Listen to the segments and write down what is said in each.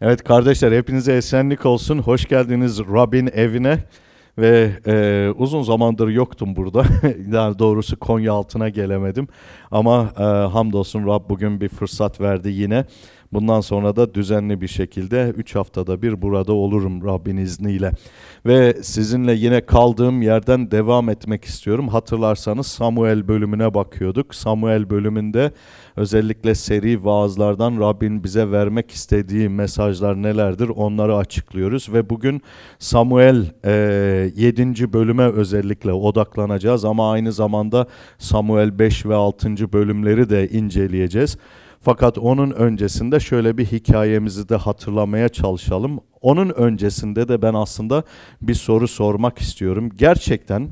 Evet kardeşler, hepinize esenlik olsun. Hoş geldiniz Rabbin evine. Ve uzun zamandır yoktum burada. Daha doğrusu Konya altına gelemedim. Ama hamdolsun Rab bugün bir fırsat verdi yine. Bundan sonra da düzenli bir şekilde 3 haftada bir burada olurum Rabbin izniyle. Ve sizinle yine kaldığım yerden devam etmek istiyorum. Hatırlarsanız Samuel bölümüne bakıyorduk. Samuel bölümünde özellikle seri vaazlardan Rabbin bize vermek istediği mesajlar nelerdir onları açıklıyoruz. Ve bugün Samuel 7. bölüme özellikle odaklanacağız. Ama aynı zamanda Samuel 5 ve 6. bölümleri de inceleyeceğiz. Fakat onun öncesinde şöyle bir hikayemizi de hatırlamaya çalışalım. Onun öncesinde de ben aslında bir soru sormak istiyorum. Gerçekten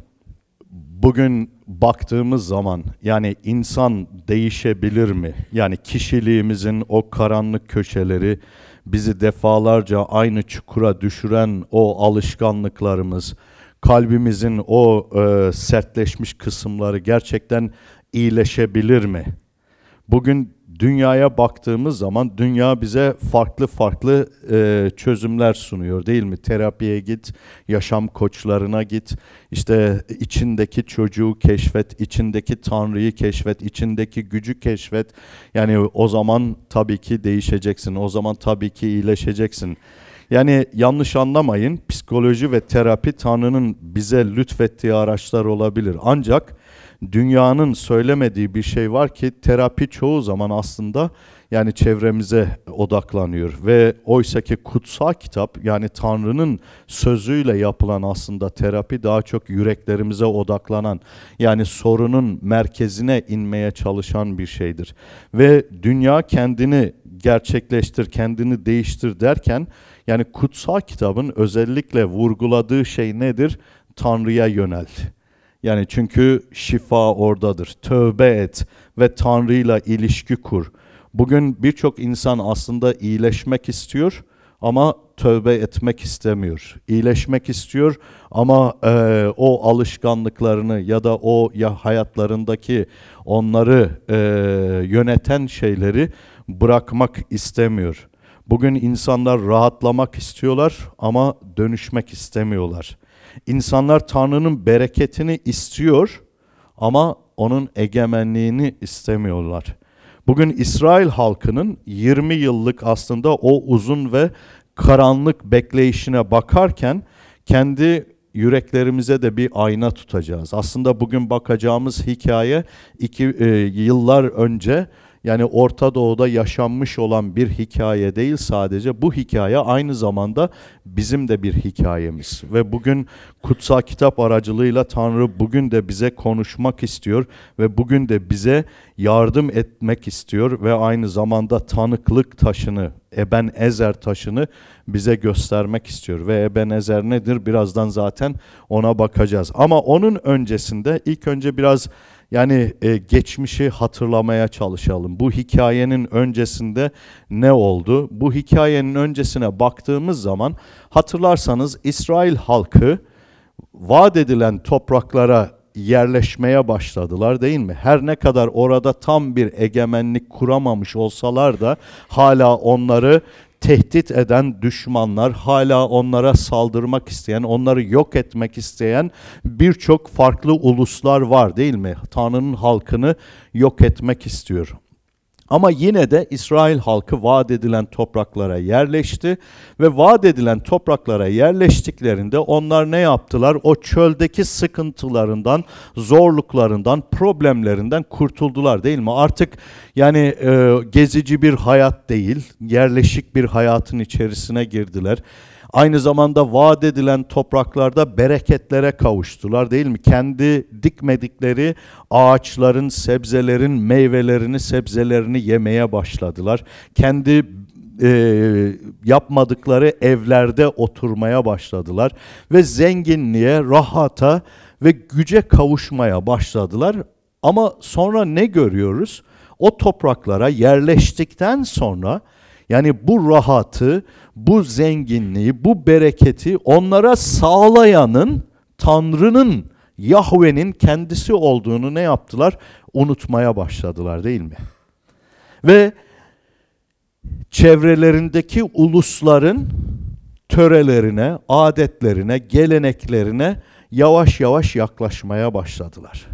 bugün baktığımız zaman yani insan değişebilir mi? Yani kişiliğimizin o karanlık köşeleri, bizi defalarca aynı çukura düşüren o alışkanlıklarımız, kalbimizin o sertleşmiş kısımları gerçekten iyileşebilir mi? Bugün dünyaya baktığımız zaman dünya bize farklı farklı çözümler sunuyor değil mi? Terapiye git, yaşam koçlarına git, işte içindeki çocuğu keşfet, içindeki Tanrı'yı keşfet, içindeki gücü keşfet. Yani o zaman tabii ki değişeceksin, o zaman tabii ki iyileşeceksin. Yani yanlış anlamayın, psikoloji ve terapi Tanrı'nın bize lütfettiği araçlar olabilir. Ancak dünyanın söylemediği bir şey var ki terapi çoğu zaman aslında yani çevremize odaklanıyor ve oysaki kutsal kitap yani Tanrı'nın sözüyle yapılan aslında terapi daha çok yüreklerimize odaklanan yani sorunun merkezine inmeye çalışan bir şeydir. Ve dünya kendini gerçekleştir, kendini değiştir derken yani kutsal kitabın özellikle vurguladığı şey nedir? Tanrı'ya yönel. Yani çünkü şifa oradadır. Tövbe et ve Tanrı'yla ilişki kur. Bugün birçok insan aslında iyileşmek istiyor ama tövbe etmek istemiyor. İyileşmek istiyor ama o alışkanlıklarını ya da o hayatlarındaki onları yöneten şeyleri bırakmak istemiyor. Bugün insanlar rahatlamak istiyorlar ama dönüşmek istemiyorlar. İnsanlar Tanrı'nın bereketini istiyor ama onun egemenliğini istemiyorlar. Bugün İsrail halkının 20 yıllık aslında o uzun ve karanlık bekleyişine bakarken kendi yüreklerimize de bir ayna tutacağız. Aslında bugün bakacağımız hikaye yıllar önce yani Orta Doğu'da yaşanmış olan bir hikaye değil sadece. Bu hikaye aynı zamanda bizim de bir hikayemiz. Ve bugün kutsal kitap aracılığıyla Tanrı bugün de bize konuşmak istiyor ve bugün de bize yardım etmek istiyor ve aynı zamanda tanıklık taşını, Ebenezer taşını bize göstermek istiyor. Ve Ebenezer nedir? Birazdan zaten ona bakacağız. Ama onun öncesinde ilk önce biraz yani geçmişi hatırlamaya çalışalım. Bu hikayenin öncesinde ne oldu? Bu hikayenin öncesine baktığımız zaman hatırlarsanız İsrail halkı vaat edilen topraklara yerleşmeye başladılar değil mi? Her ne kadar orada tam bir egemenlik kuramamış olsalar da hala onları tehdit eden düşmanlar, hala onlara saldırmak isteyen, onları yok etmek isteyen birçok farklı uluslar var değil mi? Tanrı'nın halkını yok etmek istiyor. Ama yine de İsrail halkı vaat edilen topraklara yerleşti ve vaat edilen topraklara yerleştiklerinde onlar ne yaptılar? O çöldeki sıkıntılarından, zorluklarından, problemlerinden kurtuldular değil mi? Artık yani gezici bir hayat değil, yerleşik bir hayatın içerisine girdiler. Aynı zamanda vaat edilen topraklarda bereketlere kavuştular değil mi? Kendi dikmedikleri ağaçların, sebzelerin meyvelerini, sebzelerini yemeye başladılar. Kendi yapmadıkları evlerde oturmaya başladılar. Ve zenginliğe, rahata ve güce kavuşmaya başladılar. Ama sonra ne görüyoruz? O topraklara yerleştikten sonra yani bu rahatı, bu zenginliği, bu bereketi onlara sağlayanın Tanrı'nın, Yahve'nin kendisi olduğunu ne yaptılar? Unutmaya başladılar değil mi? Ve çevrelerindeki ulusların törelerine, adetlerine, geleneklerine yavaş yavaş yaklaşmaya başladılar.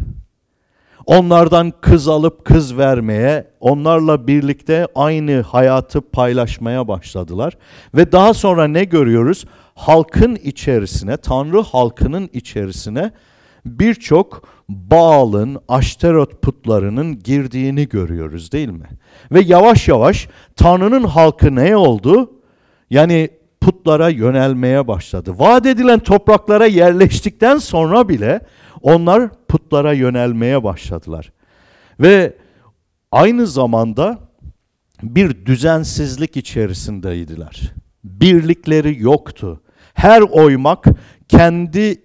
Onlardan kız alıp kız vermeye, onlarla birlikte aynı hayatı paylaşmaya başladılar. Ve daha sonra ne görüyoruz? Halkın içerisine, Tanrı halkının içerisine birçok Baal'ın, Aşterot putlarının girdiğini görüyoruz değil mi? Ve yavaş yavaş Tanrı'nın halkı ne oldu? Yani putlara yönelmeye başladı. Vaat edilen topraklara yerleştikten sonra bile onlar putlara yönelmeye başladılar. Ve aynı zamanda bir düzensizlik içerisindeydiler. Birlikleri yoktu. Her oymak kendi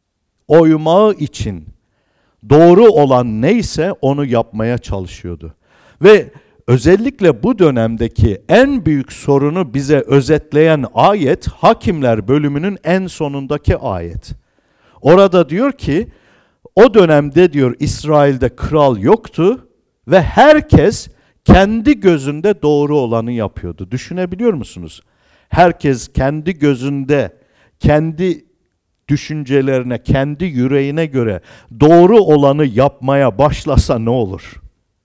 oymağı için doğru olan neyse onu yapmaya çalışıyordu. Ve özellikle bu dönemdeki en büyük sorunu bize özetleyen ayet, Hakimler bölümünün en sonundaki ayet. Orada diyor ki, o dönemde diyor İsrail'de kral yoktu ve herkes kendi gözünde doğru olanı yapıyordu. Düşünebiliyor musunuz? Herkes kendi gözünde, kendi düşüncelerine, kendi yüreğine göre doğru olanı yapmaya başlasa ne olur?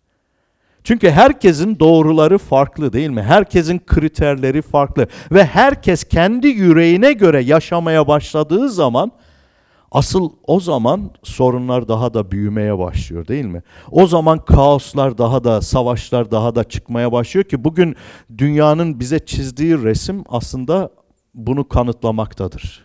Çünkü herkesin doğruları farklı değil mi? Herkesin kriterleri farklı ve herkes kendi yüreğine göre yaşamaya başladığı zaman asıl o zaman sorunlar daha da büyümeye başlıyor değil mi? O zaman kaoslar daha da, savaşlar daha da çıkmaya başlıyor ki bugün dünyanın bize çizdiği resim aslında bunu kanıtlamaktadır.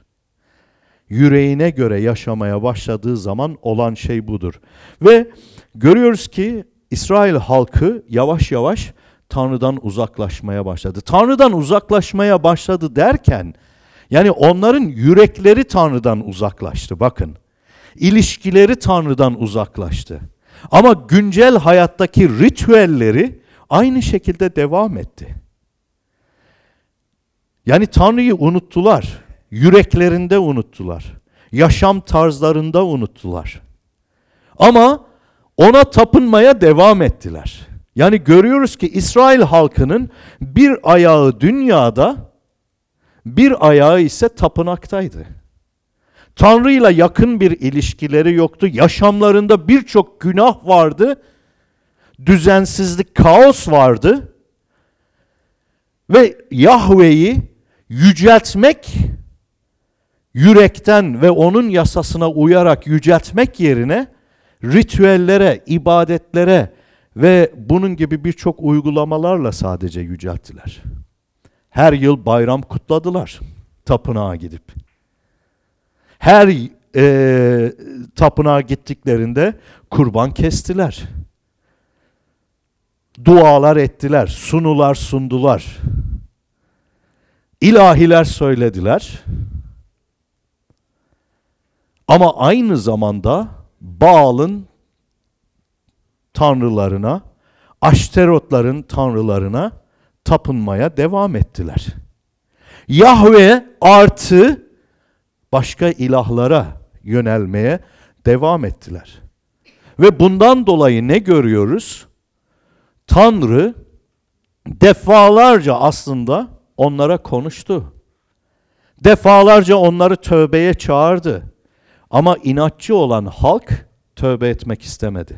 Yüreğine göre yaşamaya başladığı zaman olan şey budur. Ve görüyoruz ki İsrail halkı yavaş yavaş Tanrı'dan uzaklaşmaya başladı. Tanrı'dan uzaklaşmaya başladı derken, yani onların yürekleri Tanrı'dan uzaklaştı bakın. İlişkileri Tanrı'dan uzaklaştı. Ama güncel hayattaki ritüelleri aynı şekilde devam etti. Yani Tanrı'yı unuttular. Yüreklerinde unuttular. Yaşam tarzlarında unuttular. Ama ona tapınmaya devam ettiler. Yani görüyoruz ki İsrail halkının bir ayağı dünyada, bir ayağı ise tapınaktaydı. Tanrı'yla yakın bir ilişkileri yoktu. Yaşamlarında birçok günah vardı. Düzensizlik, kaos vardı. Ve Yahve'yi yüceltmek, yürekten ve onun yasasına uyarak yüceltmek yerine ritüellere, ibadetlere ve bunun gibi birçok uygulamalarla sadece yücelttiler. Her yıl bayram kutladılar tapınağa gidip. Her tapınağa gittiklerinde kurban kestiler. Dualar ettiler, sunular sundular. İlahiler söylediler. Ama aynı zamanda Baal'ın tanrılarına, Aşterotların tanrılarına tapınmaya devam ettiler. Yahve artı başka ilahlara yönelmeye devam ettiler. Ve bundan dolayı ne görüyoruz? Tanrı defalarca aslında onlara konuştu. Defalarca onları tövbeye çağırdı. Ama inatçı olan halk tövbe etmek istemedi.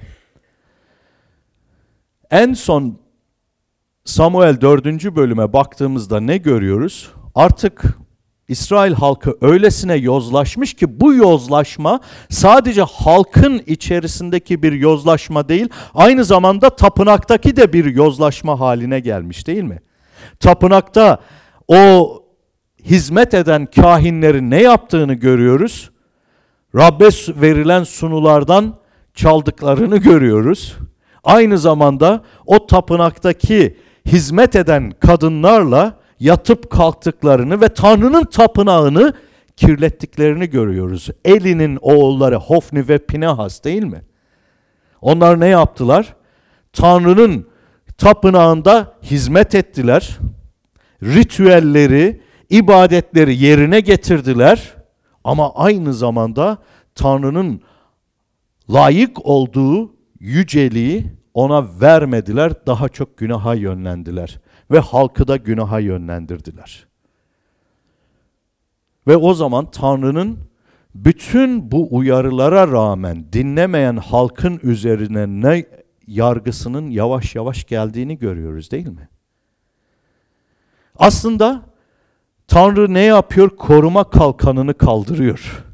En son Samuel 4. bölüme baktığımızda ne görüyoruz? Artık İsrail halkı öylesine yozlaşmış ki bu yozlaşma sadece halkın içerisindeki bir yozlaşma değil, aynı zamanda tapınaktaki de bir yozlaşma haline gelmiş değil mi? Tapınakta o hizmet eden kahinlerin ne yaptığını görüyoruz. Rabbe verilen sunulardan çaldıklarını görüyoruz. Aynı zamanda o tapınaktaki hizmet eden kadınlarla yatıp kalktıklarını ve Tanrı'nın tapınağını kirlettiklerini görüyoruz. Eli'nin oğulları Hofni ve Pinehas değil mi? Onlar ne yaptılar? Tanrı'nın tapınağında hizmet ettiler. Ritüelleri, ibadetleri yerine getirdiler. Ama aynı zamanda Tanrı'nın layık olduğu yüceliği ona vermediler, daha çok günaha yönlendiler. ve halkı da günaha yönlendirdiler. Ve o zaman Tanrı'nın bütün bu uyarılara rağmen dinlemeyen halkın üzerine ne yargısının yavaş yavaş geldiğini görüyoruz, değil mi? Aslında Tanrı ne yapıyor? Koruma kalkanını kaldırıyor.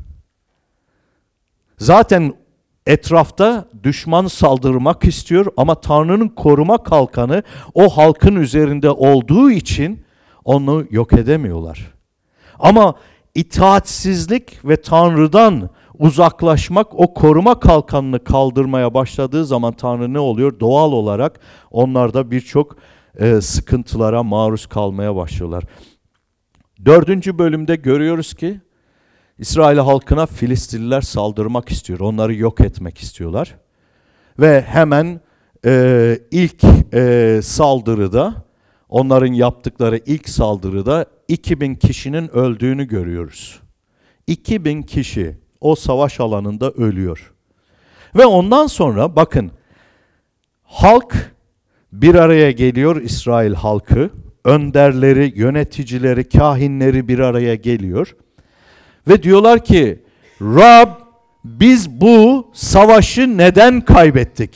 Zaten etrafta düşman saldırmak istiyor ama Tanrı'nın koruma kalkanı o halkın üzerinde olduğu için onu yok edemiyorlar. Ama itaatsizlik ve Tanrı'dan uzaklaşmak o koruma kalkanını kaldırmaya başladığı zaman Tanrı ne oluyor? Doğal olarak onlar da birçok sıkıntılara maruz kalmaya başlıyorlar. 4. bölümde görüyoruz ki İsrail halkına Filistinliler saldırmak istiyor. Onları yok etmek istiyorlar. Ve hemen ilk saldırıda, onların yaptıkları ilk saldırıda 2000 kişinin öldüğünü görüyoruz. 2000 kişi o savaş alanında ölüyor. Ve ondan sonra bakın, halk bir araya geliyor, İsrail halkı. Önderleri, yöneticileri, kahinleri bir araya geliyor. Ve diyorlar ki, Rab, biz bu savaşı neden kaybettik?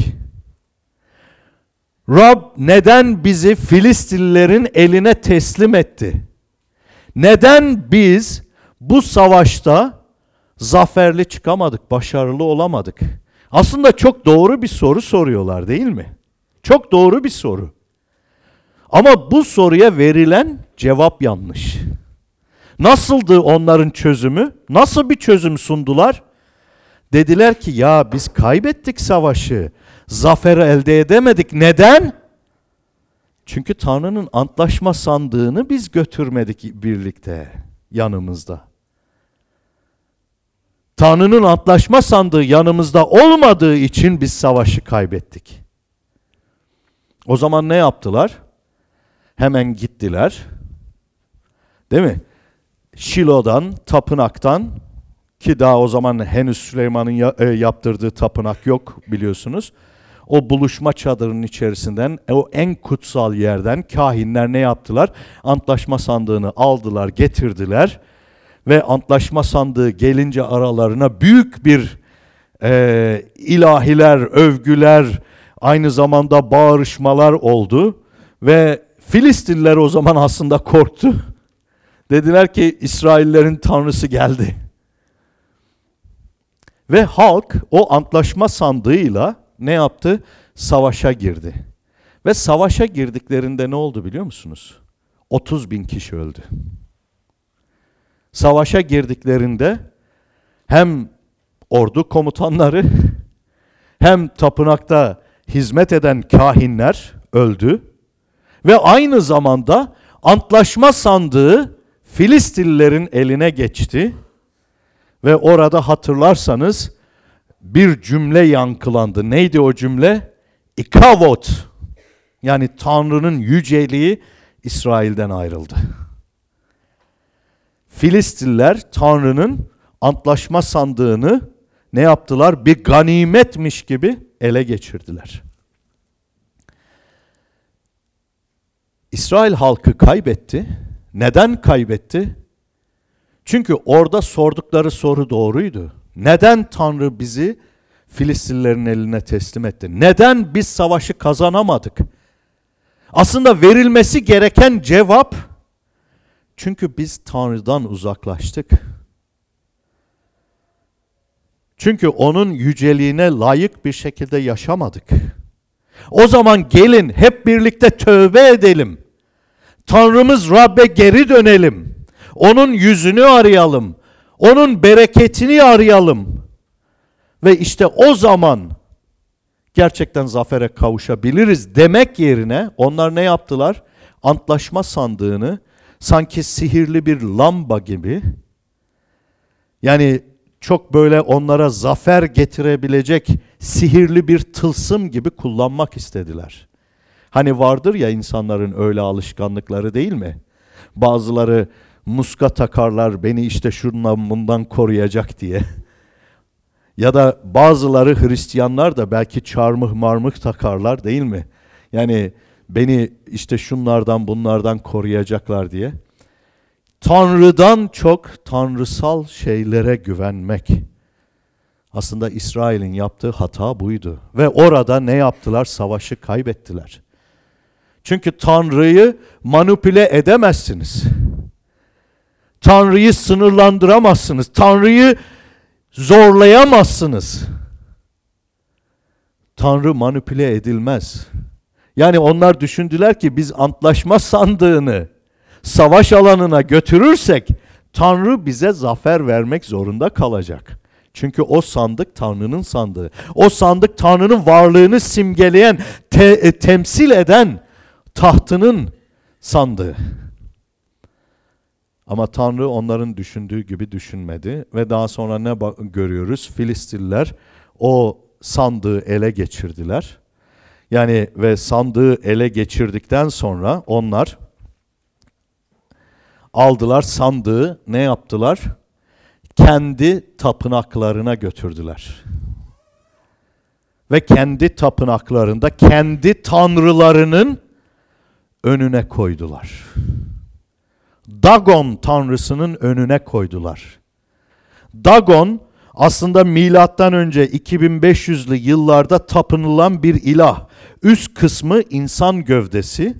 Rab neden bizi Filistinlilerin eline teslim etti? Neden biz bu savaşta zaferli çıkamadık, başarılı olamadık? Aslında çok doğru bir soru soruyorlar, değil mi? Çok doğru bir soru. Ama bu soruya verilen cevap yanlış. Nasıldı onların çözümü? Nasıl bir çözüm sundular? Dediler ki ya biz kaybettik savaşı. Zaferi elde edemedik. Neden? Çünkü Tanrı'nın antlaşma sandığını biz götürmedik birlikte yanımızda. Tanrı'nın antlaşma sandığı yanımızda olmadığı için biz savaşı kaybettik. O zaman ne yaptılar? Hemen gittiler. Değil mi? Şilo'dan, tapınaktan, ki daha o zaman henüz Süleyman'ın yaptırdığı tapınak yok biliyorsunuz. O buluşma çadırının içerisinden, o en kutsal yerden kahinler ne yaptılar? Antlaşma sandığını aldılar, getirdiler. Ve antlaşma sandığı gelince aralarına büyük bir ilahiler, övgüler, aynı zamanda bağırışmalar oldu. Ve Filistinliler o zaman aslında korktu. Dediler ki İsraillerin tanrısı geldi. Ve halk o antlaşma sandığıyla ne yaptı? Savaşa girdi. Ve savaşa girdiklerinde ne oldu biliyor musunuz? 30.000 kişi öldü. Savaşa girdiklerinde hem ordu komutanları hem tapınakta hizmet eden kahinler öldü. Ve aynı zamanda antlaşma sandığı Filistinlilerin eline geçti. Ve orada hatırlarsanız bir cümle yankılandı. Neydi o cümle? İkavot. Yani Tanrı'nın yüceliği İsrail'den ayrıldı. Filistinliler Tanrı'nın antlaşma sandığını ne yaptılar? Bir ganimetmiş gibi ele geçirdiler. İsrail halkı kaybetti. Neden kaybetti? Çünkü orada sordukları soru doğruydu. Neden Tanrı bizi Filistinlilerin eline teslim etti? Neden biz savaşı kazanamadık? Aslında verilmesi gereken cevap, çünkü biz Tanrı'dan uzaklaştık. Çünkü onun yüceliğine layık bir şekilde yaşamadık. O zaman gelin hep birlikte tövbe edelim. Tanrımız Rab'be geri dönelim. Onun yüzünü arayalım. Onun bereketini arayalım. Ve işte o zaman gerçekten zafere kavuşabiliriz demek yerine onlar ne yaptılar? Antlaşma sandığını sanki sihirli bir lamba gibi, yani çok böyle onlara zafer getirebilecek sihirli bir tılsım gibi kullanmak istediler. Hani vardır ya insanların öyle alışkanlıkları, değil mi? Bazıları muska takarlar, beni işte şundan bundan koruyacak diye. Ya da bazıları Hristiyanlar da belki çarmıh marmıh takarlar, değil mi? Yani beni işte şunlardan bunlardan koruyacaklar diye. Tanrı'dan çok tanrısal şeylere güvenmek. Aslında İsrail'in yaptığı hata buydu. Ve orada ne yaptılar? Savaşı kaybettiler. Çünkü Tanrı'yı manipüle edemezsiniz. Tanrı'yı sınırlandıramazsınız. Tanrı'yı zorlayamazsınız. Tanrı manipüle edilmez. Yani onlar düşündüler ki biz antlaşma sandığını savaş alanına götürürsek Tanrı bize zafer vermek zorunda kalacak. Çünkü o sandık Tanrı'nın sandığı. O sandık Tanrı'nın varlığını simgeleyen, temsil eden tahtının sandığı. Ama Tanrı onların düşündüğü gibi düşünmedi ve daha sonra ne görüyoruz? Filistinliler o sandığı ele geçirdiler. Yani ve sandığı ele geçirdikten sonra onlar aldılar sandığı, ne yaptılar? Kendi tapınaklarına götürdüler. Ve kendi tapınaklarında kendi tanrılarının önüne koydular. Dagon tanrısının önüne koydular. Dagon aslında milattan önce 2500'lü yıllarda tapınılan bir ilah. Üst kısmı insan gövdesi.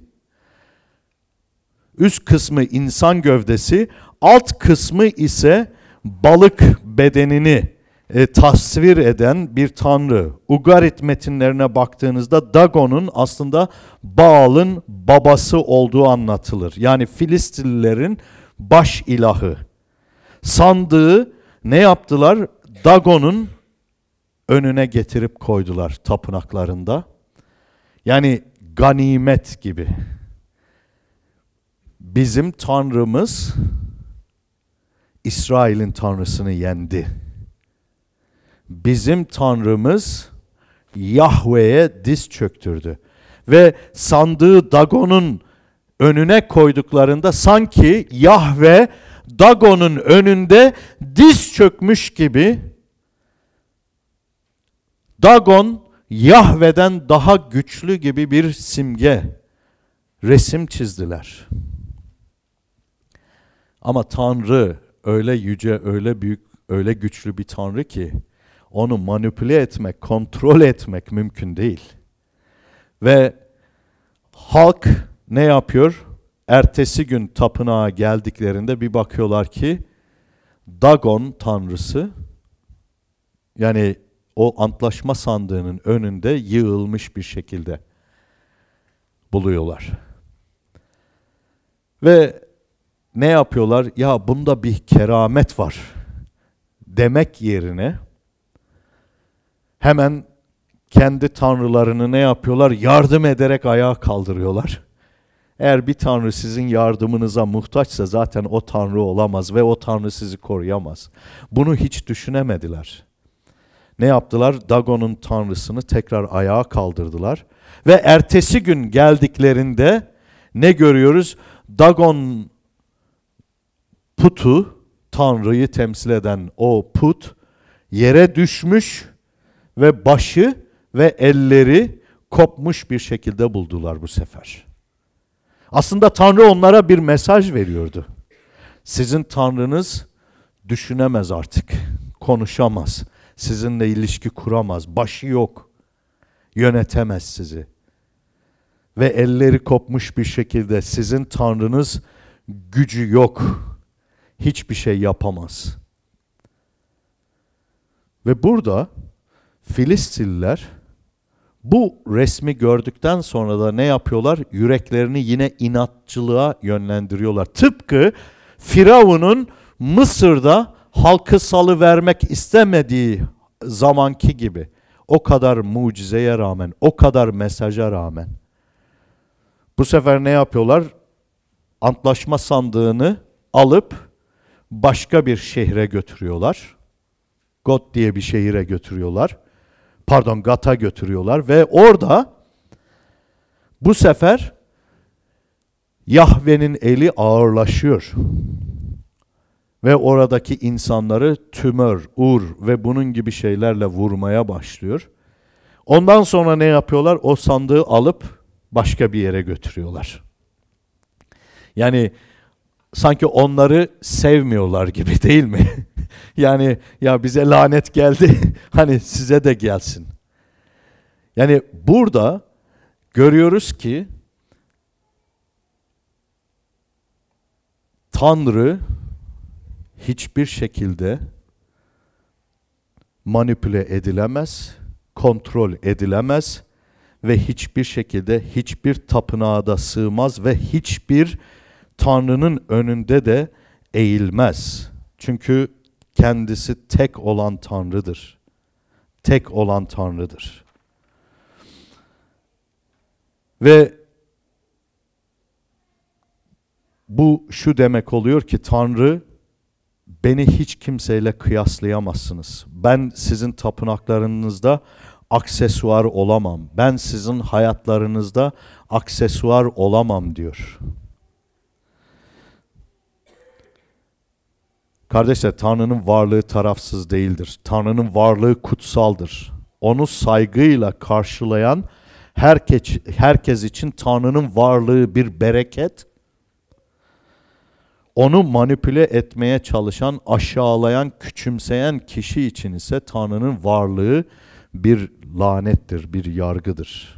Üst kısmı insan gövdesi, alt kısmı ise balık bedenini tasvir eden bir tanrı. Ugarit metinlerine baktığınızda Dagon'un aslında Baal'ın babası olduğu anlatılır. Yani Filistinlilerin baş ilahı. Sandığı ne yaptılar? Dagon'un önüne getirip koydular tapınaklarında. Yani ganimet gibi. Bizim Tanrımız İsrail'in Tanrısını yendi. Bizim Tanrımız Yahve'ye diz çöktürdü. Ve sandığı Dagon'un önüne koyduklarında sanki Yahve Dagon'un önünde diz çökmüş gibi Dagon Yahve'den daha güçlü gibi bir simge, resim çizdiler. Ama Tanrı öyle yüce, öyle büyük, öyle güçlü bir Tanrı ki onu manipüle etmek, kontrol etmek mümkün değil. Ve halk ne yapıyor? Ertesi gün tapınağa geldiklerinde bir bakıyorlar ki Dagon tanrısı, yani o antlaşma sandığının önünde yığılmış bir şekilde buluyorlar. Ve ne yapıyorlar? Ya bunda bir keramet var demek yerine hemen kendi tanrılarını ne yapıyorlar? Yardım ederek ayağa kaldırıyorlar. Eğer bir tanrı sizin yardımınıza muhtaçsa zaten o tanrı olamaz ve o tanrı sizi koruyamaz. Bunu hiç düşünemediler. Ne yaptılar? Dagon'un tanrısını tekrar ayağa kaldırdılar. Ve ertesi gün geldiklerinde ne görüyoruz? Dagon putu, tanrıyı temsil eden o put yere düşmüş ve başı ve elleri kopmuş bir şekilde buldular bu sefer. Aslında Tanrı onlara bir mesaj veriyordu. Sizin Tanrınız düşünemez artık, konuşamaz, sizinle ilişki kuramaz, başı yok, yönetemez sizi. Ve elleri kopmuş bir şekilde sizin Tanrınız gücü yok, hiçbir şey yapamaz. Ve burada Filistinliler bu resmi gördükten sonra da ne yapıyorlar? Yüreklerini yine inatçılığa yönlendiriyorlar. Tıpkı Firavun'un Mısır'da halkı salıvermek istemediği zamanki gibi. O kadar mucizeye rağmen, o kadar mesaja rağmen. Bu sefer ne yapıyorlar? Antlaşma sandığını alıp başka bir şehre götürüyorlar. Got diye bir şehire götürüyorlar. Gat'a götürüyorlar ve orada bu sefer Yahve'nin eli ağırlaşıyor. Ve oradaki insanları tümör, ur ve bunun gibi şeylerle vurmaya başlıyor. Ondan sonra ne yapıyorlar? O sandığı alıp başka bir yere götürüyorlar. Yani sanki onları sevmiyorlar gibi, değil mi? Yani ya bize lanet geldi, hani size de gelsin. Yani burada görüyoruz ki Tanrı hiçbir şekilde manipüle edilemez, kontrol edilemez ve hiçbir şekilde hiçbir tapınağa da sığmaz ve hiçbir Tanrı'nın önünde de eğilmez. Çünkü kendisi tek olan Tanrı'dır. Tek olan Tanrı'dır. Ve bu şu demek oluyor ki Tanrı, beni hiç kimseyle kıyaslayamazsınız. Ben sizin tapınaklarınızda aksesuar olamam. Ben sizin hayatlarınızda aksesuar olamam diyor. Kardeşler, Tanrı'nın varlığı tarafsız değildir. Tanrı'nın varlığı kutsaldır. Onu saygıyla karşılayan herkes için Tanrı'nın varlığı bir bereket. Onu manipüle etmeye çalışan, aşağılayan, küçümseyen kişi için ise Tanrı'nın varlığı bir lanettir, bir yargıdır.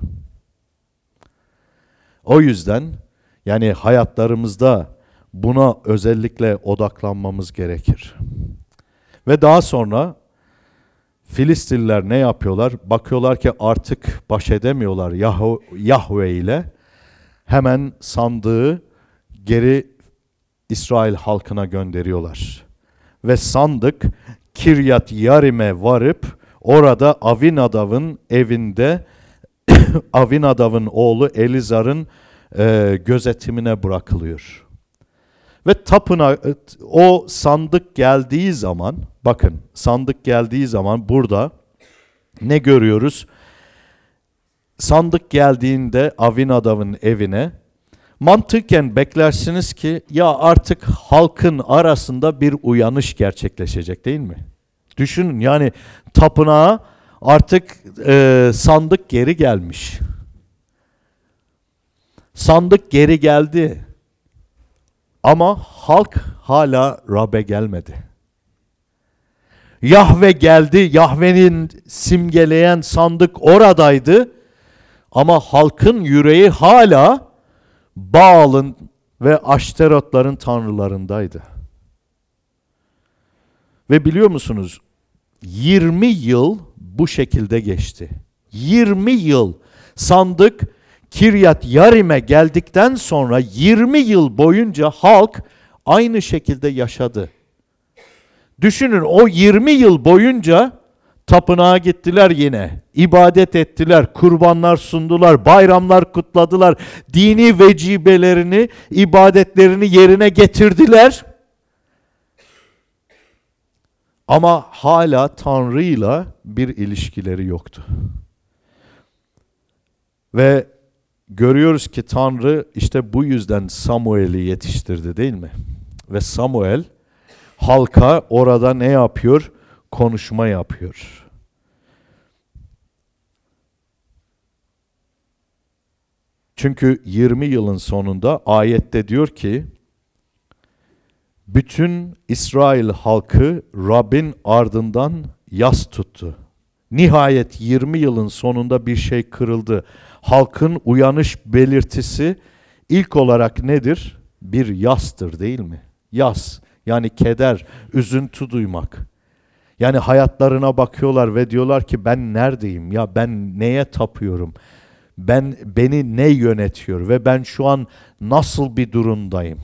O yüzden yani hayatlarımızda buna özellikle odaklanmamız gerekir. Ve daha sonra Filistinliler ne yapıyorlar? Bakıyorlar ki artık baş edemiyorlar Yahve ile. Hemen sandığı geri İsrail halkına gönderiyorlar. Ve sandık Kiryat Yarim'e varıp orada Avinadav'ın evinde Avinadav'ın oğlu Elizar'ın gözetimine bırakılıyor. Ve o sandık geldiği zaman, bakın sandık geldiği zaman burada ne görüyoruz? Sandık geldiğinde Avinadav'ın evine, mantıken beklersiniz ki ya artık halkın arasında bir uyanış gerçekleşecek, değil mi? Düşünün yani tapınağa artık sandık geri gelmiş. Sandık geri geldi. Ama halk hala Rab'be gelmedi. Yahve geldi. Yahve'nin simgeleyen sandık oradaydı. Ama halkın yüreği hala Baal'ın ve Aşterotların tanrılarındaydı. Ve biliyor musunuz? 20 yıl bu şekilde geçti. 20 yıl sandık Kiryat Yarim'e geldikten sonra 20 yıl boyunca halk aynı şekilde yaşadı. Düşünün, o 20 yıl boyunca tapınağa gittiler yine. İbadet ettiler, kurbanlar sundular, bayramlar kutladılar. Dini vecibelerini, ibadetlerini yerine getirdiler. Ama hala Tanrı'yla bir ilişkileri yoktu. Ve görüyoruz ki Tanrı işte bu yüzden Samuel'i yetiştirdi, değil mi? Ve Samuel halka orada ne yapıyor? Konuşma yapıyor. Çünkü 20 yılın sonunda ayette diyor ki, bütün İsrail halkı Rabbin ardından yas tuttu. Nihayet 20 yılın sonunda bir şey kırıldı. Halkın uyanış belirtisi ilk olarak nedir? Bir yastır, değil mi? Yas, yani keder, üzüntü duymak. Yani hayatlarına bakıyorlar ve diyorlar ki ben neredeyim? Ya ben neye tapıyorum? Beni ne yönetiyor ve ben şu an nasıl bir durumdayım?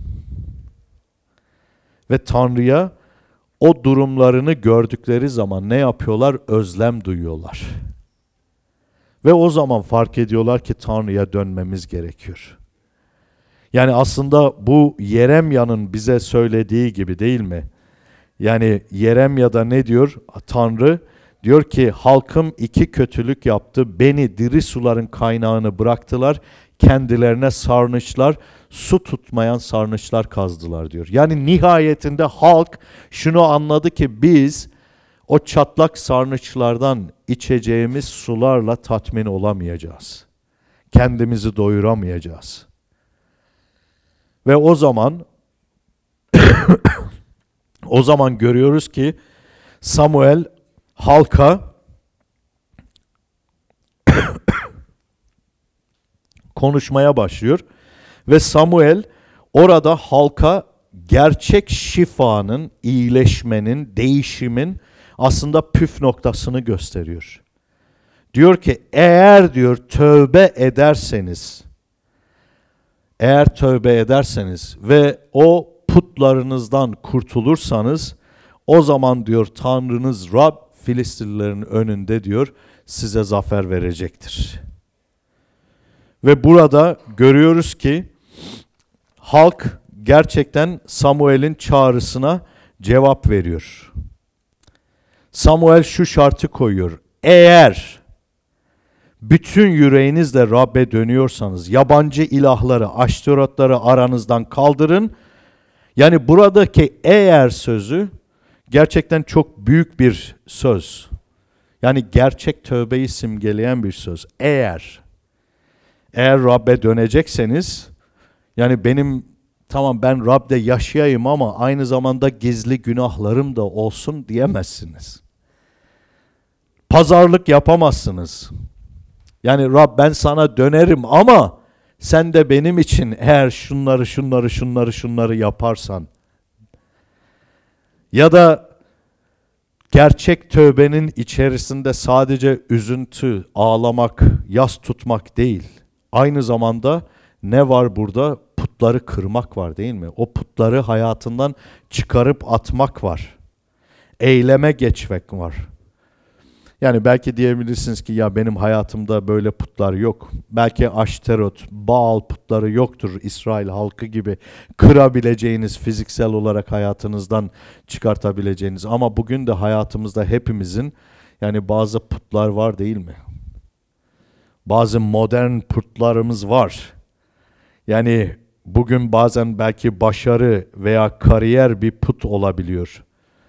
Ve Tanrı'ya o durumlarını gördükleri zaman ne yapıyorlar? Özlem duyuyorlar. Ve o zaman fark ediyorlar ki Tanrı'ya dönmemiz gerekiyor. Yani aslında bu Yeremya'nın bize söylediği gibi, değil mi? Yani Yeremya'da ne diyor? Tanrı diyor ki halkım iki kötülük yaptı. Beni diri suların kaynağını bıraktılar. Kendilerine sarnıçlar, su tutmayan sarnıçlar kazdılar diyor. Yani nihayetinde halk şunu anladı ki biz o çatlak sarnıçlardan içeceğimiz sularla tatmin olamayacağız. kendimizi doyuramayacağız. Ve o zaman görüyoruz ki Samuel halka konuşmaya başlıyor ve Samuel orada halka gerçek şifanın, iyileşmenin, değişimin aslında püf noktasını gösteriyor. Diyor ki eğer diyor tövbe ederseniz ve o putlarınızdan kurtulursanız o zaman diyor Tanrınız Rab Filistinlilerin önünde diyor size zafer verecektir. Ve burada görüyoruz ki halk gerçekten Samuel'in çağrısına cevap veriyor. Samuel şu şartı koyuyor. Eğer bütün yüreğinizle Rab'be dönüyorsanız yabancı ilahları, aştorotları aranızdan kaldırın. Yani buradaki eğer sözü gerçekten çok büyük bir söz. Yani gerçek tövbeyi simgeleyen bir söz. Eğer Rab'be dönecekseniz, yani ben Rab'de yaşayayım ama aynı zamanda gizli günahlarım da olsun diyemezsiniz. Pazarlık yapamazsınız. Yani Rab ben sana dönerim ama sen de benim için eğer şunları yaparsan ya da gerçek tövbenin içerisinde sadece üzüntü, ağlamak, yas tutmak değil. Aynı zamanda ne var burada? Putları kırmak var değil mi? O putları hayatından çıkarıp atmak var. Eyleme geçmek var. Yani belki diyebilirsiniz ki ya benim hayatımda böyle putlar yok. Belki Aşterot, Baal putları yoktur İsrail halkı gibi kırabileceğiniz, fiziksel olarak hayatınızdan çıkartabileceğiniz. Ama bugün de hayatımızda hepimizin yani bazı putlar var değil mi? Bazı modern putlarımız var. Yani bugün bazen belki başarı veya kariyer bir put olabiliyor.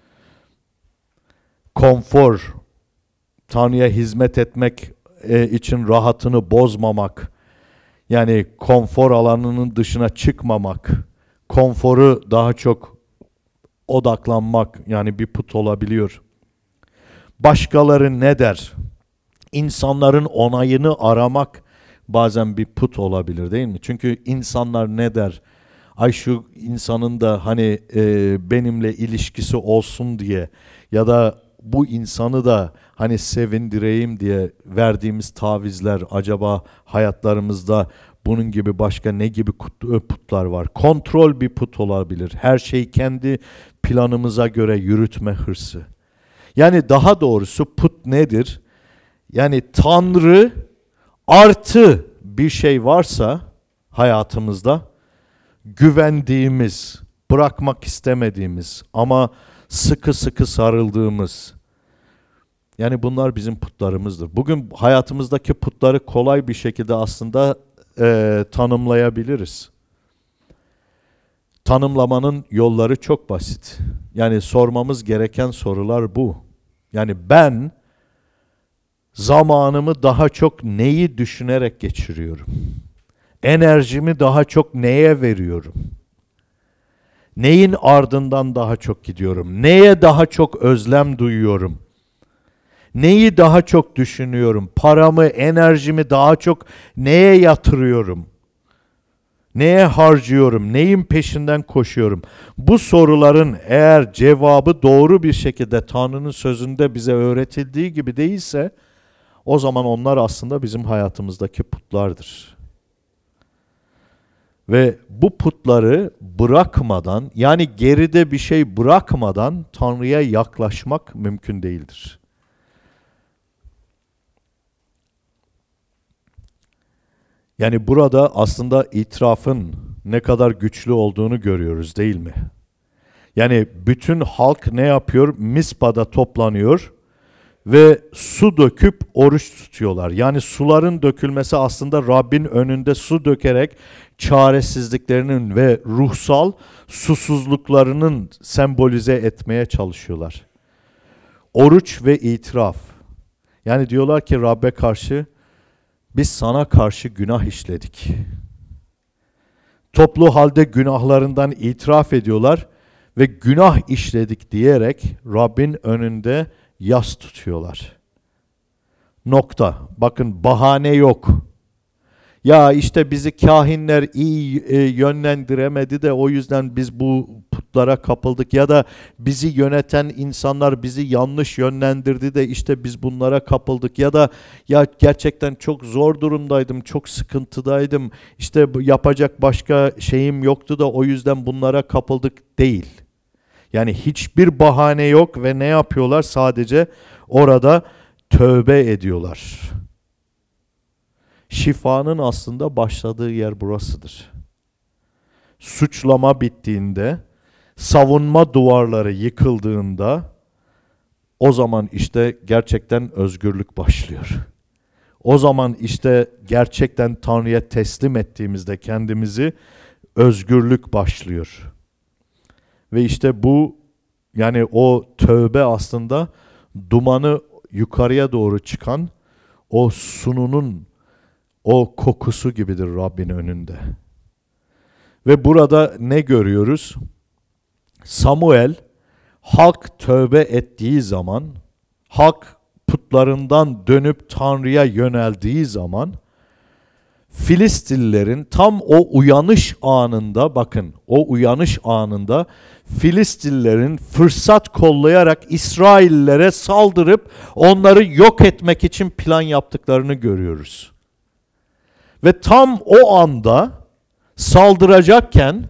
Konfor, Tanrı'ya hizmet etmek için rahatını bozmamak, yani konfor alanının dışına çıkmamak, konforu daha çok odaklanmak yani bir put olabiliyor. Başkaları ne der? İnsanların onayını aramak bazen bir put olabilir değil mi? Çünkü insanlar ne der? Ay şu insanın da hani benimle ilişkisi olsun diye ya da bu insanı da hani sevindireyim diye verdiğimiz tavizler acaba hayatlarımızda bunun gibi başka ne gibi putlar var? Kontrol bir put olabilir. Her şeyi kendi planımıza göre yürütme hırsı. Yani daha doğrusu put nedir? Yani Tanrı artı bir şey varsa hayatımızda güvendiğimiz, bırakmak istemediğimiz ama sıkı sıkı sarıldığımız, yani bunlar bizim putlarımızdır. Bugün hayatımızdaki putları kolay bir şekilde aslında tanımlayabiliriz. Tanımlamanın yolları çok basit. Yani sormamız gereken sorular bu. Yani ben zamanımı daha çok neyi düşünerek geçiriyorum? Enerjimi daha çok neye veriyorum? Neyin ardından daha çok gidiyorum? Neye daha çok özlem duyuyorum? Neyi daha çok düşünüyorum? Paramı, enerjimi daha çok neye yatırıyorum? Neye harcıyorum? Neyin peşinden koşuyorum? Bu soruların eğer cevabı doğru bir şekilde Tanrı'nın sözünde bize öğretildiği gibi değilse, o zaman onlar aslında bizim hayatımızdaki putlardır. Ve bu putları bırakmadan, yani geride bir şey bırakmadan Tanrı'ya yaklaşmak mümkün değildir. Yani burada aslında itirafın ne kadar güçlü olduğunu görüyoruz değil mi? Yani bütün halk ne yapıyor? Mispa'da toplanıyor ve su döküp oruç tutuyorlar. Yani suların dökülmesi aslında Rabbin önünde su dökerek çaresizliklerinin ve ruhsal susuzluklarının sembolize etmeye çalışıyorlar. Oruç ve itiraf. Yani diyorlar ki Rabbe karşı biz sana karşı günah işledik. Toplu halde günahlarından itiraf ediyorlar ve günah işledik diyerek Rabbin önünde yas tutuyorlar. Nokta. Bakın bahane yok. Ya işte bizi kahinler iyi yönlendiremedi de o yüzden biz bu putlara kapıldık ya da bizi yöneten insanlar bizi yanlış yönlendirdi de işte biz bunlara kapıldık ya da ya gerçekten çok zor durumdaydım, çok sıkıntıdaydım, işte yapacak başka şeyim yoktu da o yüzden bunlara kapıldık değil. Yani hiçbir bahane yok ve ne yapıyorlar? Sadece orada tövbe ediyorlar. Şifanın aslında başladığı yer burasıdır. Suçlama bittiğinde, savunma duvarları yıkıldığında o zaman işte gerçekten özgürlük başlıyor. O zaman işte gerçekten Tanrı'ya teslim ettiğimizde kendimizi özgürlük başlıyor. Ve işte bu yani o tövbe aslında dumanı yukarıya doğru çıkan o sununun o kokusu gibidir Rabbin önünde. Ve burada ne görüyoruz? Samuel halk tövbe ettiği zaman, halk putlarından dönüp Tanrı'ya yöneldiği zaman Filistinlilerin tam o uyanış anında, bakın o uyanış anında Filistinlilerin fırsat kollayarak İsraillilere saldırıp onları yok etmek için plan yaptıklarını görüyoruz. Ve tam o anda saldıracakken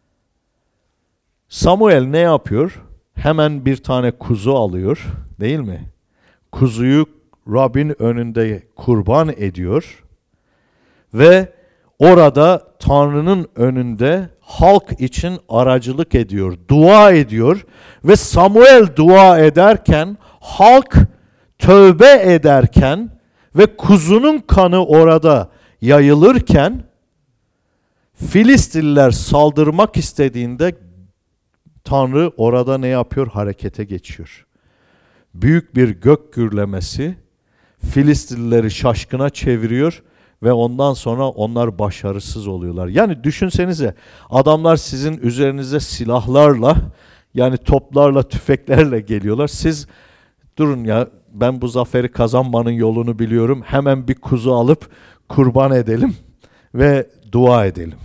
Samuel ne yapıyor? Hemen bir tane kuzu alıyor, değil mi? Kuzuyu Rabbin önünde kurban ediyor ve orada Tanrı'nın önünde halk için aracılık ediyor, dua ediyor ve Samuel dua ederken, halk tövbe ederken ve kuzunun kanı orada yayılırken Filistinliler saldırmak istediğinde Tanrı orada ne yapıyor? Harekete geçiyor. Büyük bir gök gürlemesi Filistinlileri şaşkına çeviriyor ve ondan sonra onlar başarısız oluyorlar. Yani düşünsenize adamlar sizin üzerinize silahlarla yani toplarla, tüfeklerle geliyorlar. Siz durun ya ben bu zaferi kazanmanın yolunu biliyorum. Hemen bir kuzu alıp kurban edelim ve dua edelim.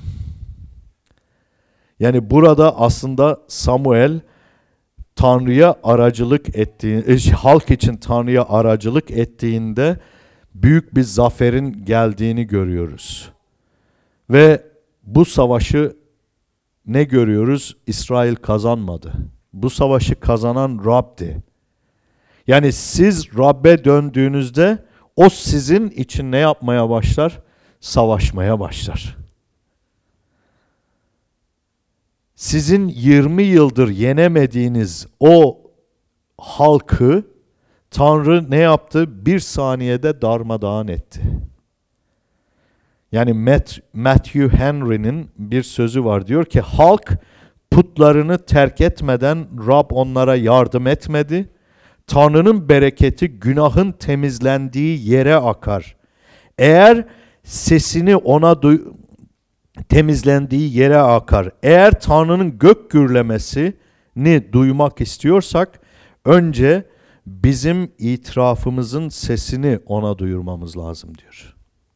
Yani burada aslında Samuel Tanrı'ya aracılık ettiği, halk için Tanrı'ya aracılık ettiğinde büyük bir zaferin geldiğini görüyoruz. Ve bu savaşı ne görüyoruz? İsrail kazanmadı. Bu savaşı kazanan Rab'di. Yani siz Rab'be döndüğünüzde o sizin için ne yapmaya başlar? Savaşmaya başlar. Sizin 20 yıldır yenemediğiniz o halkı Tanrı ne yaptı? Bir saniyede darmadağın etti. Yani Matthew Henry'nin bir sözü var. Diyor ki halk putlarını terk etmeden Rab onlara yardım etmedi. Tanrı'nın bereketi günahın temizlendiği yere akar. Eğer sesini ona temizlendiği yere akar. Eğer Tanrı'nın gök gürlemesini duymak istiyorsak önce bizim itirafımızın sesini ona duyurmamız lazım diyor.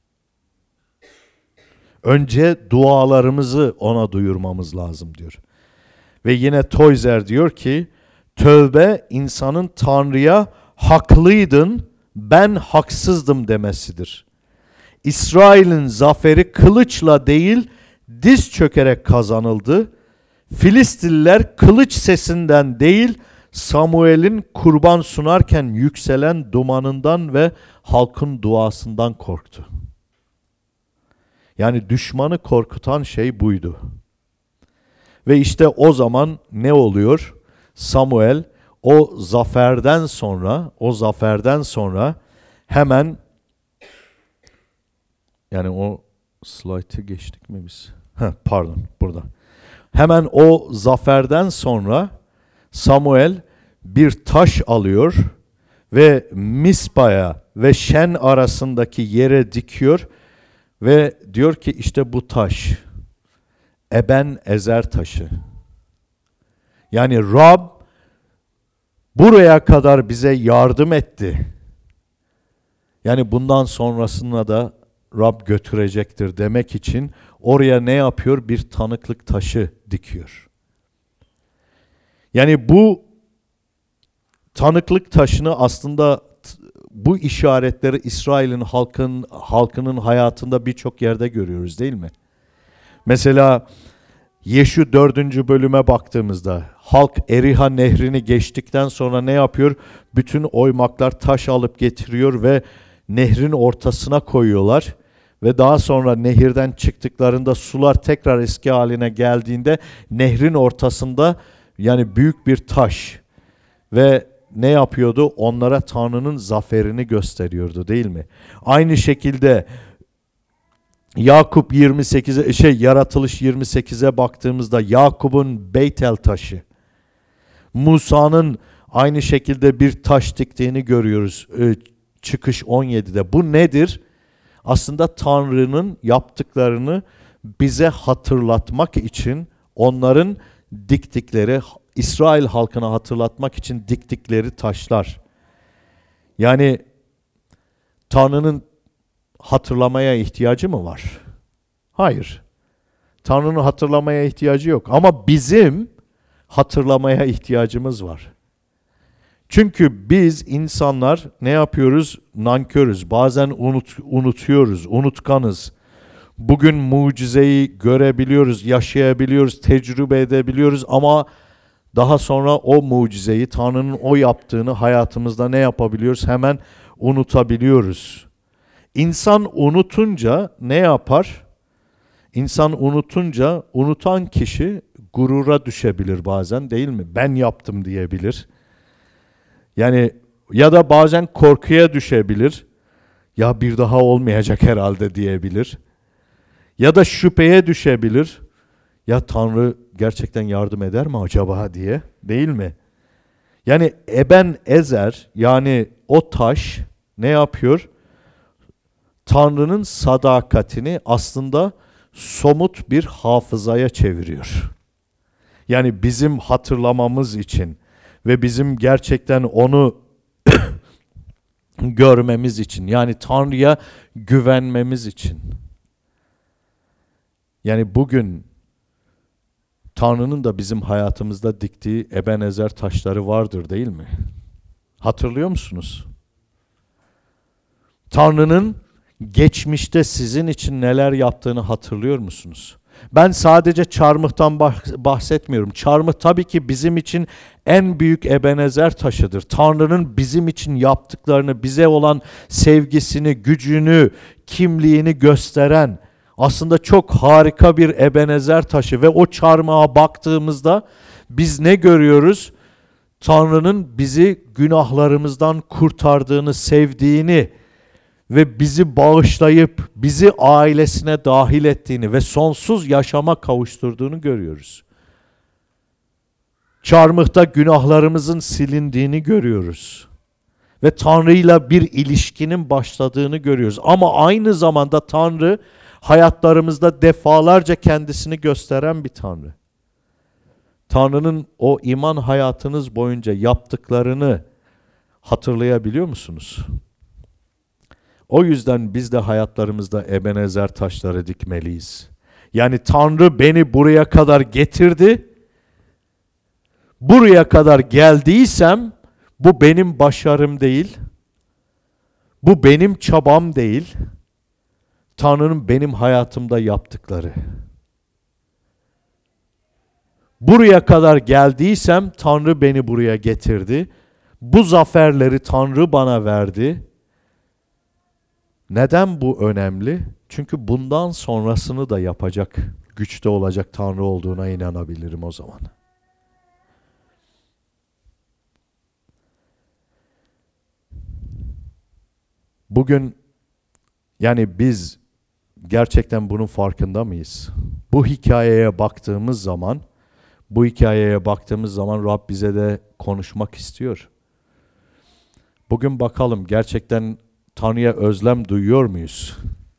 Önce dualarımızı ona duyurmamız lazım diyor. Ve yine Tozer diyor ki tövbe insanın Tanrı'ya haklıydın ben haksızdım demesidir. İsrail'in zaferi kılıçla değil diz çökerek kazanıldı. Filistinliler kılıç sesinden değil Samuel'in kurban sunarken yükselen dumanından ve halkın duasından korktu. Yani düşmanı korkutan şey buydu. Ve işte o zaman ne oluyor? Samuel o zaferden sonra hemen yani o slaytı geçtik mi biz? Pardon burada. Hemen o zaferden sonra Samuel bir taş alıyor ve Mispa'ya ve Şen arasındaki yere dikiyor ve diyor ki işte bu taş, Eben Ezer taşı. Yani Rab buraya kadar bize yardım etti. Yani bundan sonrasına da Rab götürecektir demek için oraya ne yapıyor? Bir tanıklık taşı dikiyor. Yani bu tanıklık taşını aslında bu işaretleri İsrail'in halkının hayatında birçok yerde görüyoruz değil mi? Mesela Yeşu 4. bölüme baktığımızda halk Eriha nehrini geçtikten sonra ne yapıyor? Bütün oymaklar taş alıp getiriyor ve nehrin ortasına koyuyorlar. Ve daha sonra nehirden çıktıklarında sular tekrar eski haline geldiğinde nehrin ortasında yani büyük bir taş ve ne yapıyordu? Onlara Tanrı'nın zaferini gösteriyordu değil mi? Aynı şekilde Yakup 28'e Yaratılış 28'e baktığımızda Yakup'un Beytel taşı. Musa'nın aynı şekilde bir taş diktiğini görüyoruz. Çıkış 17'de. Bu nedir? Aslında Tanrı'nın yaptıklarını bize hatırlatmak için onların diktikleri, İsrail halkına hatırlatmak için diktikleri taşlar. Yani Tanrı'nın hatırlamaya ihtiyacı mı var? Hayır. Tanrı'nın hatırlamaya ihtiyacı yok. Ama bizim hatırlamaya ihtiyacımız var. Çünkü biz insanlar ne yapıyoruz? Nankörüz. Bazen unutuyoruz, unutkanız. Bugün mucizeyi görebiliyoruz, yaşayabiliyoruz, tecrübe edebiliyoruz ama daha sonra o mucizeyi, Tanrı'nın o yaptığını hayatımızda ne yapabiliyoruz? Hemen unutabiliyoruz. İnsan unutunca ne yapar? İnsan unutunca, unutan kişi gurura düşebilir bazen değil mi? Ben yaptım diyebilir. Yani ya da bazen korkuya düşebilir. Ya bir daha olmayacak herhalde diyebilir. Ya da şüpheye düşebilir. Ya Tanrı gerçekten yardım eder mi acaba diye, değil mi? Yani Eben Ezer yani o taş ne yapıyor? Tanrı'nın sadakatini aslında somut bir hafızaya çeviriyor. Yani bizim hatırlamamız için ve bizim gerçekten onu görmemiz için, yani Tanrı'ya güvenmemiz için. Yani bugün Tanrı'nın da bizim hayatımızda diktiği Ebenezer taşları vardır değil mi? Hatırlıyor musunuz? Tanrı'nın geçmişte sizin için neler yaptığını hatırlıyor musunuz? Ben sadece çarmıhtan bahsetmiyorum. Çarmıh tabii ki bizim için en büyük Ebenezer taşıdır. Tanrı'nın bizim için yaptıklarını, bize olan sevgisini, gücünü, kimliğini gösteren aslında çok harika bir Ebenezer taşı ve o çarmıha baktığımızda biz ne görüyoruz? Tanrı'nın bizi günahlarımızdan kurtardığını, sevdiğini ve bizi bağışlayıp bizi ailesine dahil ettiğini ve sonsuz yaşama kavuşturduğunu görüyoruz. Çarmıhta günahlarımızın silindiğini görüyoruz. Ve Tanrı'yla bir ilişkinin başladığını görüyoruz. Ama aynı zamanda Tanrı hayatlarımızda defalarca kendisini gösteren bir Tanrı. Tanrı'nın o iman hayatınız boyunca yaptıklarını hatırlayabiliyor musunuz? O yüzden biz de hayatlarımızda Ebenezer taşları dikmeliyiz. Yani Tanrı beni buraya kadar getirdi. Buraya kadar geldiysem bu benim başarım değil. Bu benim çabam değil. Tanrı'nın benim hayatımda yaptıkları. Buraya kadar geldiysem Tanrı beni buraya getirdi. Bu zaferleri Tanrı bana verdi. Neden bu önemli? Çünkü bundan sonrasını da yapacak, güçte olacak Tanrı olduğuna inanabilirim o zaman. Bugün yani biz gerçekten bunun farkında mıyız? Bu hikayeye baktığımız zaman Rab bize de konuşmak istiyor. Bugün bakalım gerçekten Tanrı'ya özlem duyuyor muyuz?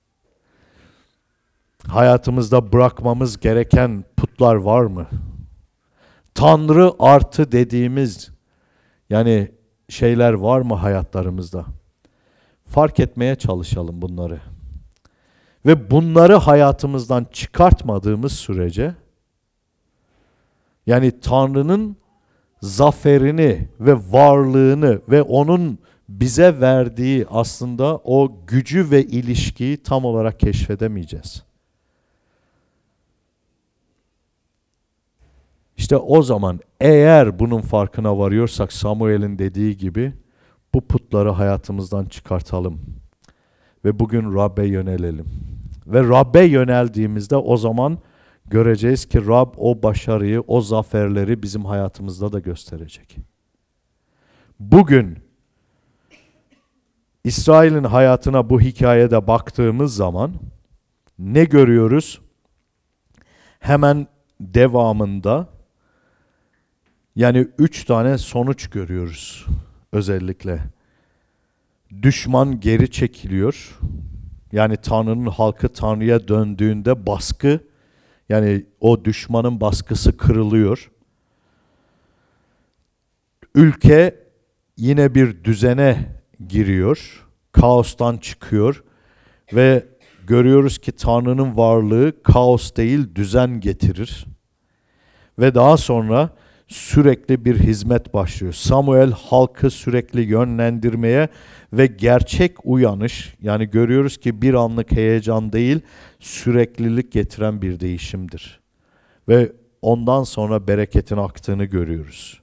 Hayatımızda bırakmamız gereken putlar var mı? Tanrı artı dediğimiz yani şeyler var mı hayatlarımızda? Fark etmeye çalışalım bunları. Ve bunları hayatımızdan çıkartmadığımız sürece yani Tanrı'nın zaferini ve varlığını ve onun bize verdiği aslında o gücü ve ilişkiyi tam olarak keşfedemeyeceğiz. İşte o zaman eğer bunun farkına varıyorsak Samuel'in dediği gibi bu putları hayatımızdan çıkartalım ve bugün Rab'be yönelelim. Ve Rab'be yöneldiğimizde o zaman göreceğiz ki Rab o başarıyı, o zaferleri bizim hayatımızda da gösterecek. Bugün İsrail'in hayatına bu hikayede baktığımız zaman ne görüyoruz? Hemen devamında yani 3 tane sonuç görüyoruz özellikle. Düşman geri çekiliyor. Yani Tanrı'nın halkı Tanrı'ya döndüğünde baskı, yani o düşmanın baskısı kırılıyor. Ülke yine bir düzene giriyor. Kaostan çıkıyor ve görüyoruz ki Tanrı'nın varlığı kaos değil düzen getirir. Ve daha sonra sürekli bir hizmet başlıyor. Samuel halkı sürekli yönlendirmeye ve gerçek uyanış, yani görüyoruz ki bir anlık heyecan değil, süreklilik getiren bir değişimdir. Ve ondan sonra bereketin aktığını görüyoruz.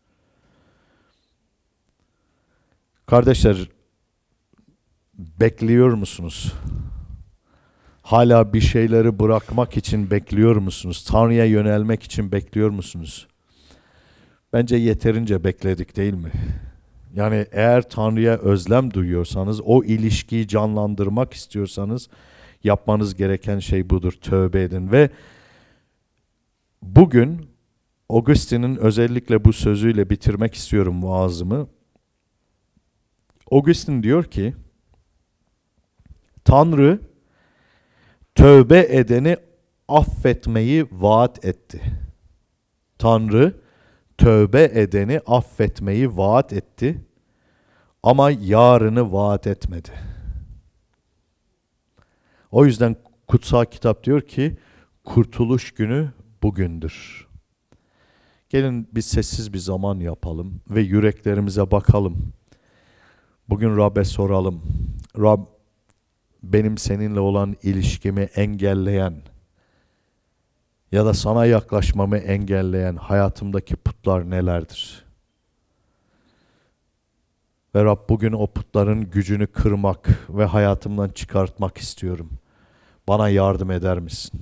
Kardeşler, bekliyor musunuz? Hala bir şeyleri bırakmak için bekliyor musunuz? Tanrı'ya yönelmek için bekliyor musunuz? Bence yeterince bekledik değil mi? Yani eğer Tanrı'ya özlem duyuyorsanız, o ilişkiyi canlandırmak istiyorsanız yapmanız gereken şey budur. Tövbe edin. Ve bugün Augustine'in özellikle bu sözüyle bitirmek istiyorum vaazımı. Augustine diyor ki, Tanrı tövbe edeni affetmeyi vaat etti. Tanrı tövbe edeni affetmeyi vaat etti ama yarını vaat etmedi. O yüzden kutsal kitap diyor ki kurtuluş günü bugündür. Gelin bir sessiz bir zaman yapalım ve yüreklerimize bakalım. Bugün Rab'be soralım. Rab, benim seninle olan ilişkimi engelleyen ya da sana yaklaşmamı engelleyen hayatımdaki putlar nelerdir? Ve Rab, bugün o putların gücünü kırmak ve hayatımdan çıkartmak istiyorum. Bana yardım eder misin?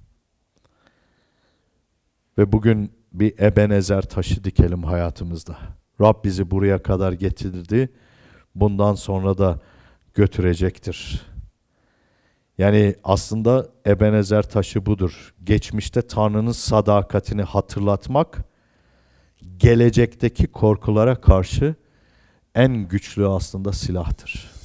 Ve bugün bir Ebenezer taşı dikelim hayatımızda. Rab bizi buraya kadar getirdi. Bundan sonra da götürecektir. Yani aslında Ebenezer taşı budur. Geçmişte Tanrı'nın sadakatini hatırlatmak, gelecekteki korkulara karşı en güçlü aslında silahtır.